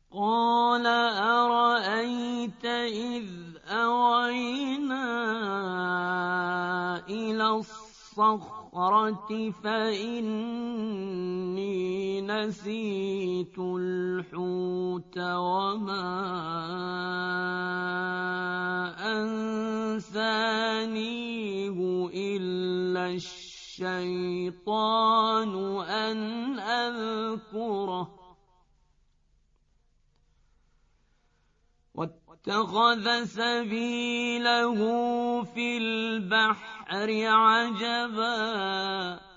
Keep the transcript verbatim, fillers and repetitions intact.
قال أرأيت إذ أوينا إلى الصخرة فإني نسيت الحوت وما أنسانيه إلا الشيطان أن أذكره واتخذ سبيله في البحر عجبا